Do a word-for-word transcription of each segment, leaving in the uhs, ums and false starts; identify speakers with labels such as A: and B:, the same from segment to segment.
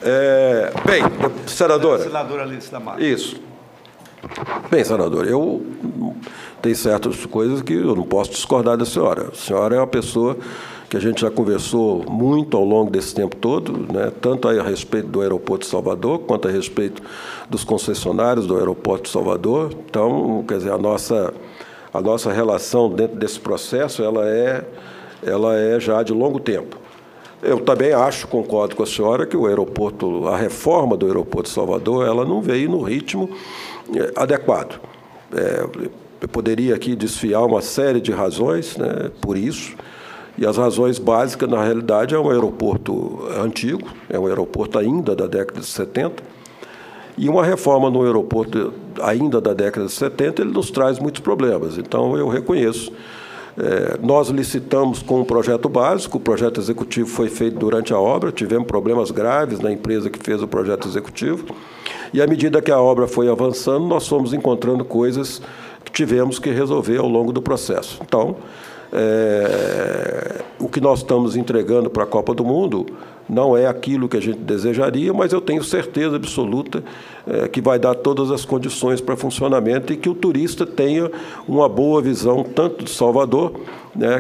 A: É, bem, senadora...
B: Senadora Alice da Mata.
A: Isso. Bem, senador, eu tenho certas coisas que eu não posso discordar da senhora. A senhora é uma pessoa que a gente já conversou muito ao longo desse tempo todo, né, tanto a respeito do aeroporto de Salvador, quanto a respeito dos concessionários do aeroporto de Salvador. Então, quer dizer, a nossa, a nossa relação dentro desse processo, ela é, ela é já de longo tempo. Eu também acho, concordo com a senhora, que o aeroporto, a reforma do aeroporto de Salvador, ela não veio no ritmo é, adequado. É, eu poderia aqui desfiar uma série de razões, né, por isso, e as razões básicas, na realidade, é um aeroporto antigo, é um aeroporto ainda da década de setenta, e uma reforma no aeroporto ainda da década de setenta, ele nos traz muitos problemas. Então, eu reconheço. É, nós licitamos com um projeto básico, o projeto executivo foi feito durante a obra, tivemos problemas graves na empresa que fez o projeto executivo, e à medida que a obra foi avançando, nós fomos encontrando coisas que tivemos que resolver ao longo do processo. Então, é, o que nós estamos entregando para a Copa do Mundo não é aquilo que a gente desejaria, mas eu tenho certeza absoluta é, que vai dar todas as condições para funcionamento e que o turista tenha uma boa visão tanto de Salvador, né,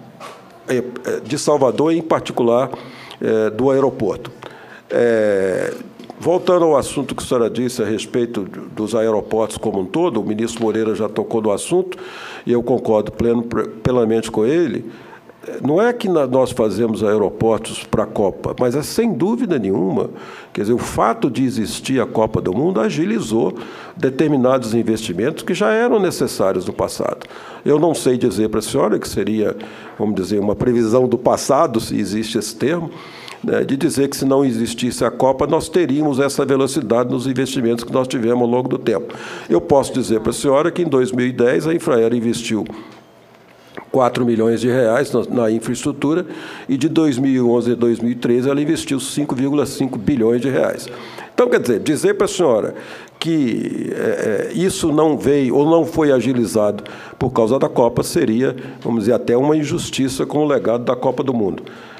A: de Salvador e, em particular, é, do aeroporto. É, voltando ao assunto que a senhora disse a respeito dos aeroportos como um todo, o ministro Moreira já tocou no assunto, e eu concordo pleno, plenamente com ele. Não é que nós fazemos aeroportos para a Copa, mas é sem dúvida nenhuma, quer dizer, o fato de existir a Copa do Mundo agilizou determinados investimentos que já eram necessários no passado. Eu não sei dizer para a senhora que seria, vamos dizer, uma previsão do passado, se existe esse termo, né, de dizer que se não existisse a Copa, nós teríamos essa velocidade nos investimentos que nós tivemos ao longo do tempo. Eu posso dizer para a senhora que em dois mil e dez a Infraero investiu quatro milhões de reais na, na infraestrutura, e de dois mil e onze a dois mil e treze ela investiu cinco vírgula cinco bilhões de reais. Então, quer dizer, dizer para a senhora que é, isso não veio ou não foi agilizado por causa da Copa seria, vamos dizer, até uma injustiça com o legado da Copa do Mundo.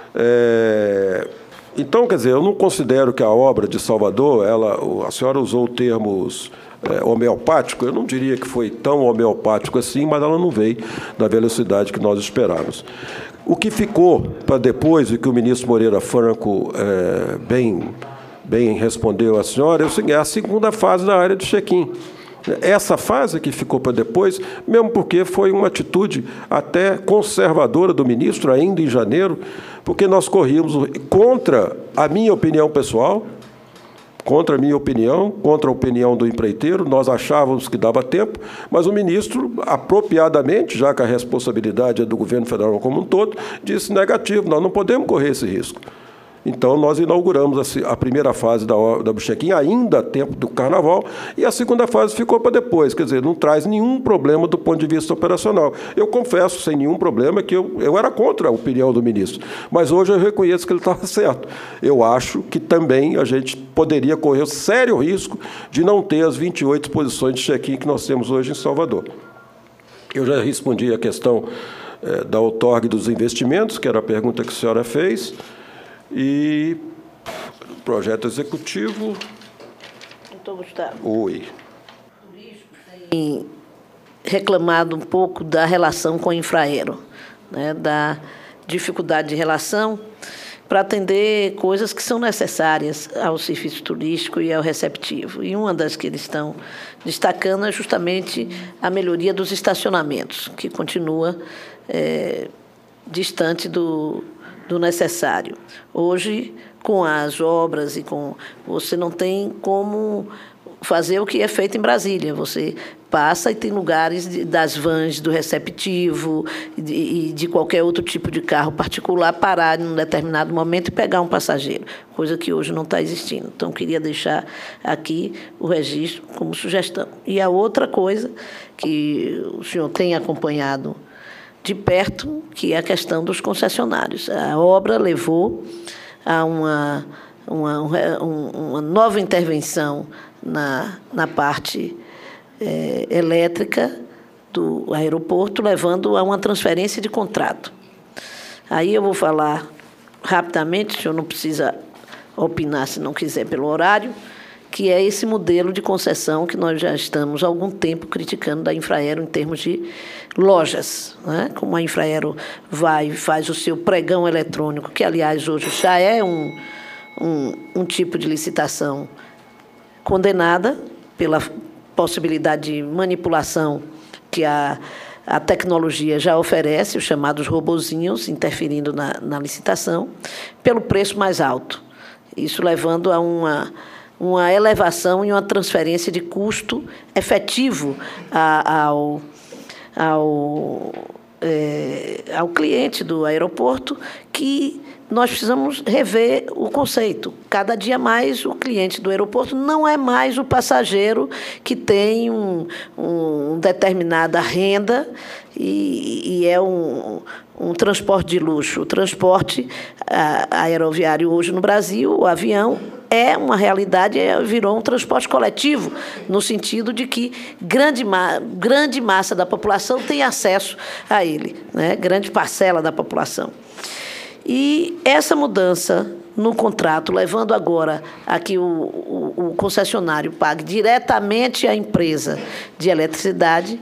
A: É, então, quer dizer, eu não considero que a obra de Salvador, ela, a senhora usou termos é, homeopático, eu não diria que foi tão homeopático assim, mas ela não veio na velocidade que nós esperávamos. O que ficou para depois, e que o ministro Moreira Franco é, bem, bem respondeu à senhora, é o seguinte, é a segunda fase da área de check-in. Essa fase que ficou para depois, mesmo porque foi uma atitude até conservadora do ministro, ainda em janeiro, porque nós corríamos contra a minha opinião pessoal, contra a minha opinião, contra a opinião do empreiteiro, nós achávamos que dava tempo, mas o ministro, apropriadamente, já que a responsabilidade é do governo federal como um todo, disse negativo, nós não podemos correr esse risco. Então, nós inauguramos a primeira fase da, da check-in, ainda a tempo do Carnaval, e a segunda fase ficou para depois, quer dizer, não traz nenhum problema do ponto de vista operacional. Eu confesso, sem nenhum problema, que eu, eu era contra a opinião do ministro, mas hoje eu reconheço que ele estava certo. Eu acho que também a gente poderia correr o sério risco de não ter as vinte e oito posições de check-in que nós temos hoje em Salvador. Eu já respondi a questão eh, da outorga dos investimentos, que era a pergunta que a senhora fez. E projeto executivo.
C: Doutor Gustavo.
A: Oi.
C: Tem reclamado um pouco da relação com o Infraero, né, da dificuldade de relação para atender coisas que são necessárias ao serviço turístico e ao receptivo. E uma das que eles estão destacando é justamente a melhoria dos estacionamentos, que continua é, distante do do necessário. Hoje, com as obras e com você não tem como fazer o que é feito em Brasília. Você passa e tem lugares de, das vans do receptivo e de, de qualquer outro tipo de carro particular parar em um determinado momento e pegar um passageiro, coisa que hoje não está existindo. Então, queria deixar aqui o registro como sugestão. E a outra coisa que o senhor tem acompanhado de perto, que é a questão dos concessionários. A obra levou a uma, uma, uma nova intervenção na, na parte é, elétrica do aeroporto, levando a uma transferência de contrato. Aí eu vou falar rapidamente, o senhor não precisa opinar, se não quiser, pelo horário, que é esse modelo de concessão que nós já estamos há algum tempo criticando da Infraero em termos de lojas, né? Como a Infraero vai e faz o seu pregão eletrônico, que, aliás, hoje já é um, um, um tipo de licitação condenada pela possibilidade de manipulação que a, a tecnologia já oferece, os chamados robozinhos interferindo na, na licitação, pelo preço mais alto. Isso levando a uma... uma elevação e uma transferência de custo efetivo a, ao, ao, é, ao cliente do aeroporto, que nós precisamos rever o conceito. Cada dia mais o cliente do aeroporto não é mais o passageiro que tem um, um determinada renda e, e é um, um transporte de luxo. O transporte a, aeroviário hoje no Brasil, o avião, é uma realidade, virou um transporte coletivo, no sentido de que grande, ma grande massa da população tem acesso a ele, né? Grande parcela da população. E essa mudança no contrato, levando agora a que o, o, o concessionário pague diretamente à empresa de eletricidade,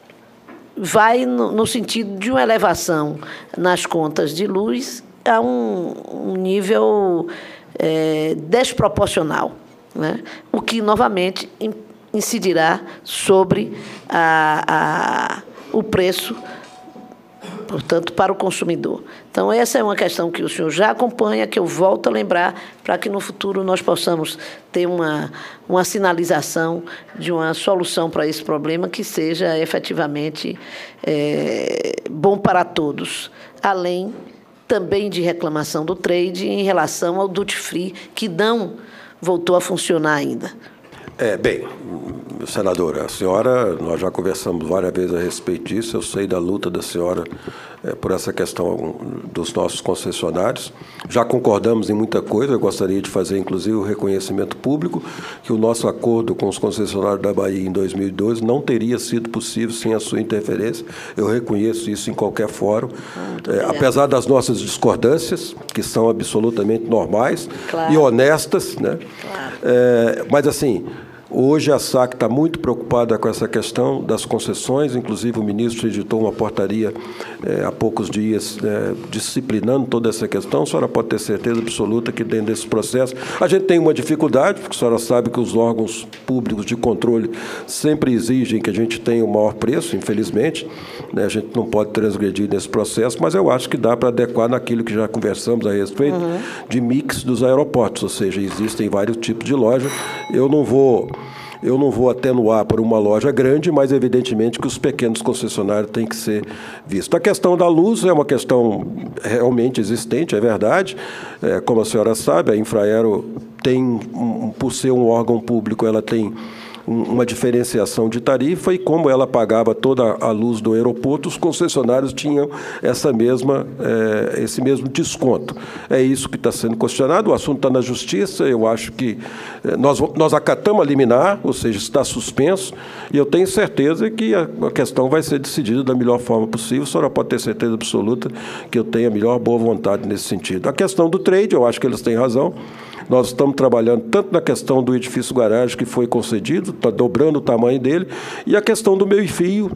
C: vai no, no sentido de uma elevação nas contas de luz a um, um nível é, desproporcional, né? O que, novamente, incidirá sobre a, a, o preço, portanto, para o consumidor. Então, essa é uma questão que o senhor já acompanha, que eu volto a lembrar, para que no futuro nós possamos ter uma, uma sinalização de uma solução para esse problema que seja efetivamente é, bom para todos, além também de reclamação do trade em relação ao duty free, que não voltou a funcionar ainda.
A: É, bem, senadora, a senhora, nós já conversamos várias vezes a respeito disso, eu sei da luta da senhora é, por essa questão dos nossos concessionários, já concordamos em muita coisa, eu gostaria de fazer, inclusive, o reconhecimento público, que o nosso acordo com os concessionários da Bahia em dois mil e doze não teria sido possível sem a sua interferência, eu reconheço isso em qualquer fórum, é, apesar das nossas discordâncias, que são absolutamente normais, claro, e honestas, né? Claro. É, mas, assim, hoje a SAC está muito preocupada com essa questão das concessões, inclusive o ministro editou uma portaria é, há poucos dias é, disciplinando toda essa questão. A senhora pode ter certeza absoluta que dentro desse processo a gente tem uma dificuldade, porque a senhora sabe que os órgãos públicos de controle sempre exigem que a gente tenha o maior preço, infelizmente, né? A gente não pode transgredir nesse processo, mas eu acho que dá para adequar naquilo que já conversamos a respeito uhum. de mix dos aeroportos, ou seja, existem vários tipos de loja. Eu não vou... Eu não vou atenuar para uma loja grande, mas evidentemente que os pequenos concessionários têm que ser vistos. A questão da luz é uma questão realmente existente, é verdade. É, como a senhora sabe, a Infraero tem, um, por ser um órgão público, ela tem uma diferenciação de tarifa e como ela pagava toda a luz do aeroporto, os concessionários tinham essa mesma, é, esse mesmo desconto. É isso que está sendo questionado, o assunto está na Justiça, eu acho que é, nós, nós acatamos a liminar, ou seja, está suspenso, e eu tenho certeza que a, a questão vai ser decidida da melhor forma possível, a senhora pode ter certeza absoluta que eu tenho a melhor boa vontade nesse sentido. A questão do trade, eu acho que eles têm razão. Nós estamos trabalhando tanto na questão do edifício garagem que foi concedido, está dobrando o tamanho dele, e a questão do meio-fio.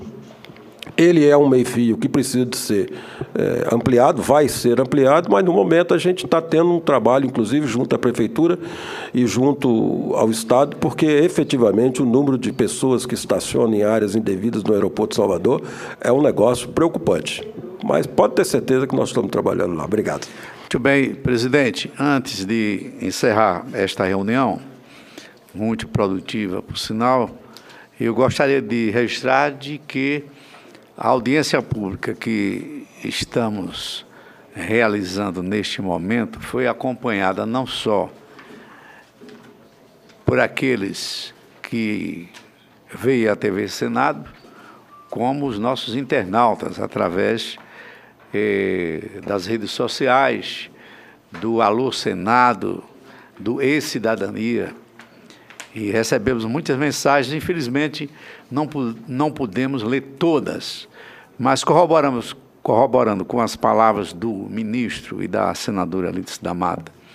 A: Ele é um meio-fio que precisa de ser é, ampliado, vai ser ampliado, mas no momento a gente está tendo um trabalho, inclusive, junto à Prefeitura e junto ao Estado, porque efetivamente o número de pessoas que estacionam em áreas indevidas no aeroporto de Salvador é um negócio preocupante. Mas pode ter certeza que nós estamos trabalhando lá. Obrigado.
B: Muito bem, presidente. Antes de encerrar esta reunião, muito produtiva, por sinal, eu gostaria de registrar de que a audiência pública que estamos realizando neste momento foi acompanhada não só por aqueles que veem a T V Senado, como os nossos internautas, através eh, das redes sociais, do Alô Senado, do E-Cidadania, e recebemos muitas mensagens, infelizmente não, não pudemos ler todas, mas corroboramos, corroborando com as palavras do ministro e da senadora Alice da Mata,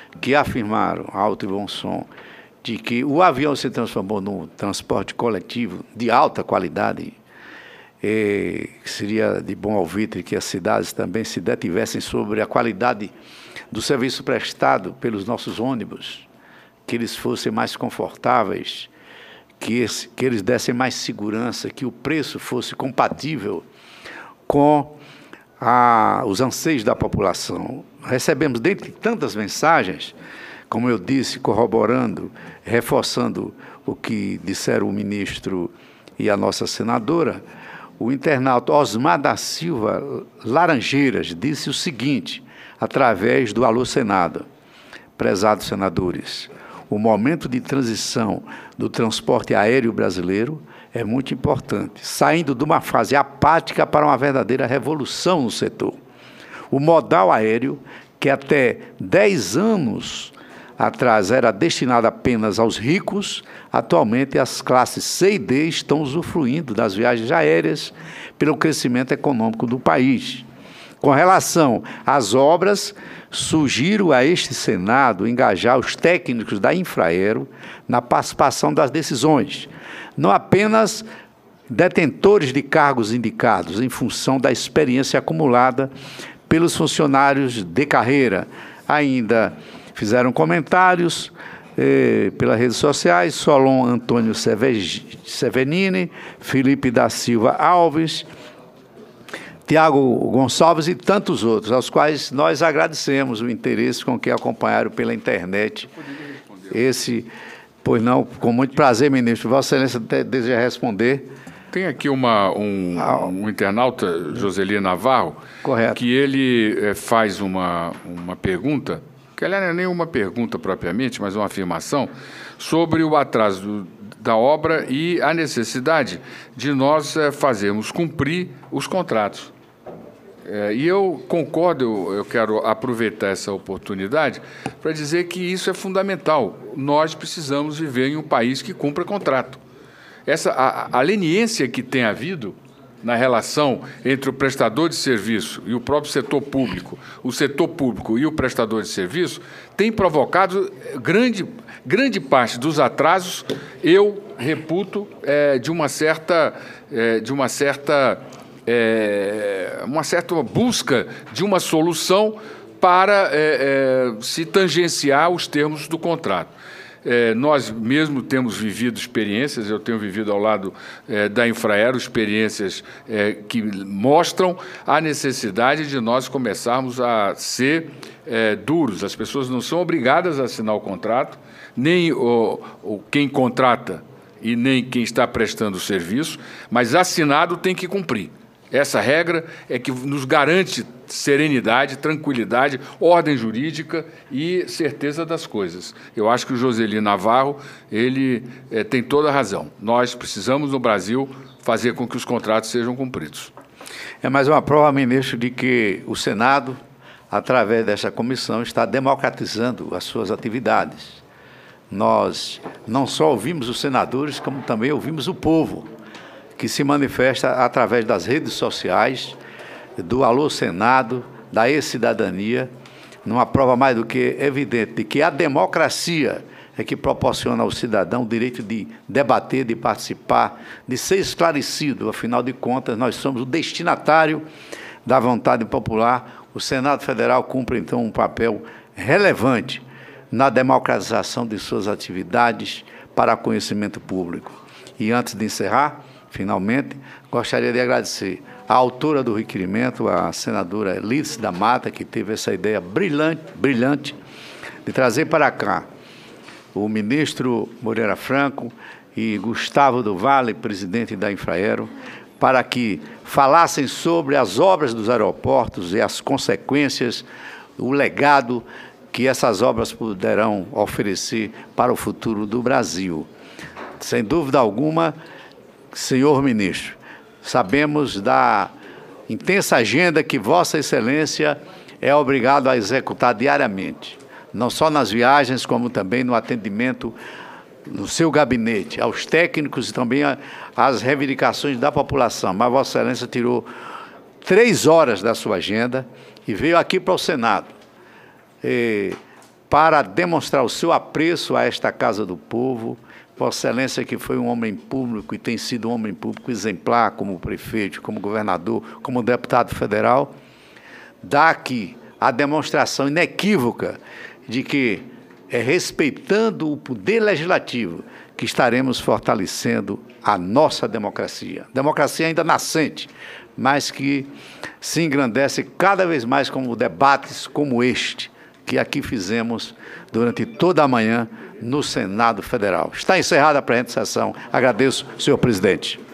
B: que afirmaram, alto e bom som, de que o avião se transformou num transporte coletivo de alta qualidade, e seria de bom alvitre que as cidades também se detivessem sobre a qualidade do serviço prestado pelos nossos ônibus, que eles fossem mais confortáveis, que, esse, que eles dessem mais segurança, que o preço fosse compatível com a, os anseios da população. Recebemos, dentre tantas mensagens, como eu disse, corroborando, reforçando o que disseram o ministro e a nossa senadora, o internauta Osmar da Silva Laranjeiras disse o seguinte, através do Alô Senado: prezados senadores, o momento de transição do transporte aéreo brasileiro é muito importante, saindo de uma fase apática para uma verdadeira revolução no setor. O modal aéreo, que até dez anos atrás era destinado apenas aos ricos, atualmente as classes C e D estão usufruindo das viagens aéreas pelo crescimento econômico do país. Com relação às obras, sugiro a este Senado engajar os técnicos da Infraero na participação das decisões, não apenas detentores de cargos indicados em função da experiência acumulada pelos funcionários de carreira. Ainda fizeram comentários eh, pelas redes sociais, Solon Antônio Sevenini, Felipe da Silva Alves, Tiago Gonçalves e tantos outros, aos quais nós agradecemos o interesse com que acompanharam pela internet esse... Pois não, com muito prazer, ministro. Vossa Excelência deseja responder?
D: Tem aqui uma, um, um internauta, Joseli Navarro,
B: correto,
D: que ele é, faz uma, uma pergunta, que ela não é nem uma pergunta propriamente, mas uma afirmação, sobre o atraso do, da obra e a necessidade de nós é, fazermos cumprir os contratos. É, e eu concordo, eu, eu quero aproveitar essa oportunidade para dizer que isso é fundamental. Nós precisamos viver em um país que cumpra contrato. Essa, a, a leniência que tem havido na relação entre o prestador de serviço e o próprio setor público, o setor público e o prestador de serviço, tem provocado grande, grande parte dos atrasos, eu reputo, é, de uma certa... É, de uma certa É, uma certa busca de uma solução para é, é, se tangenciar os termos do contrato. É, nós mesmo temos vivido experiências, eu tenho vivido ao lado é, da Infraero, experiências é, que mostram a necessidade de nós começarmos a ser é, duros. As pessoas não são obrigadas a assinar o contrato, nem o, o, quem contrata e nem quem está prestando o serviço, mas assinado tem que cumprir. Essa regra é que nos garante serenidade, tranquilidade, ordem jurídica e certeza das coisas. Eu acho que o Joseli Navarro, ele é, tem toda a razão. Nós precisamos, no Brasil, fazer com que os contratos sejam cumpridos.
B: É mais uma prova, ministro, de que o Senado, através dessa comissão, está democratizando as suas atividades. Nós não só ouvimos os senadores, como também ouvimos o povo, que se manifesta através das redes sociais, do Alô Senado, da E-Cidadania, numa prova mais do que evidente de que a democracia é que proporciona ao cidadão o direito de debater, de participar, de ser esclarecido. Afinal de contas, nós somos o destinatário da vontade popular. O Senado Federal cumpre, então, um papel relevante na democratização de suas atividades para conhecimento público. E antes de encerrar, finalmente, gostaria de agradecer à autora do requerimento, a senadora Elice da Mata, que teve essa ideia brilhante, brilhante de trazer para cá o ministro Moreira Franco e Gustavo do Vale, presidente da Infraero, para que falassem sobre as obras dos aeroportos e as consequências, o legado que essas obras poderão oferecer para o futuro do Brasil. Sem dúvida alguma, senhor ministro, sabemos da intensa agenda que Vossa Excelência é obrigado a executar diariamente, não só nas viagens, como também no atendimento no seu gabinete, aos técnicos e também às reivindicações da população. Mas Vossa Excelência tirou três horas da sua agenda e veio aqui para o Senado. E para demonstrar o seu apreço a esta Casa do Povo. Vossa Excelência, que foi um homem público e tem sido um homem público exemplar como prefeito, como governador, como deputado federal, dá aqui a demonstração inequívoca de que é respeitando o poder legislativo que estaremos fortalecendo a nossa democracia. Democracia ainda nascente, mas que se engrandece cada vez mais com debates como este, que aqui fizemos durante toda a manhã no Senado Federal. Está encerrada a presente sessão. Agradeço, senhor presidente.